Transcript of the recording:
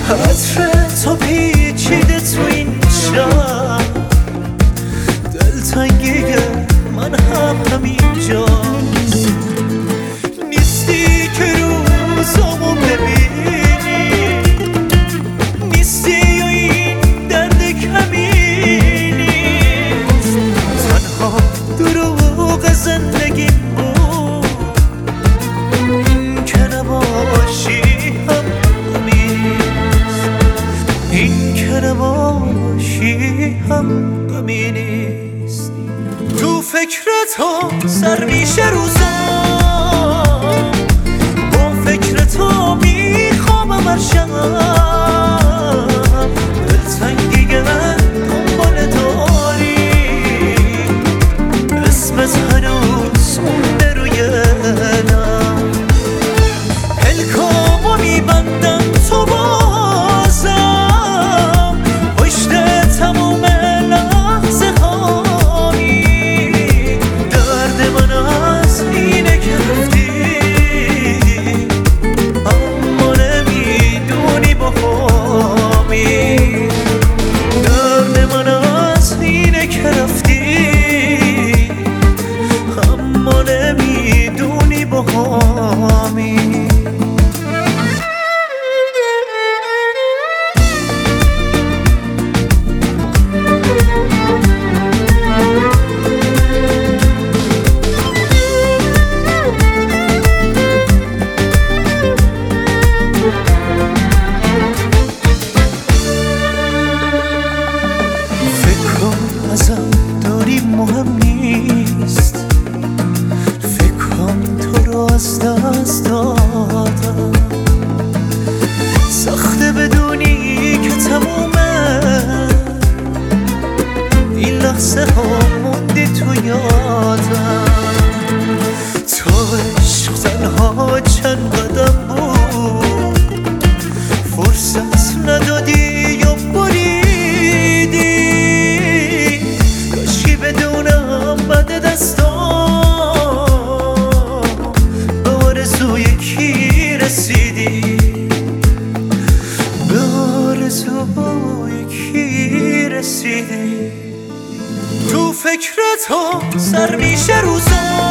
عطر تو پیچیده تو این شب، دلتنگی من هم همینجاست. نیستی که روزامو ببینی، نیستی و این درد کمی نیست. تنها دروغ زندگیم بود، این که نباشی هم غمیست، این که نباشی هم غمی نیست. تو فکر تو سر میشه روزام، با فکر تو میخوامم هر شب. دلتنگی دنبال داری، اسمت هنوز مونده روی لب. پلکامو میبندم تو بازم، پشت تموم لحظه هایی. درد من از اینه که رفتی، اما نمیدونی با همی. درد من از اینه که رفتی، اما نمیدونی با همی. ازم داری مهم نیست، فکرم تو رو از دست دادم. سخته بدونی که تمومه این لحظه ها موندی تو یادم. تو عشق تنها چند قدم بود، فرصت ندادی یا بریدی. کاشکی بدونم بد دستام، به آرزوی کی رسیدی، به آرزوی کی رسیدی. تو فکر تو سر میشه روزا،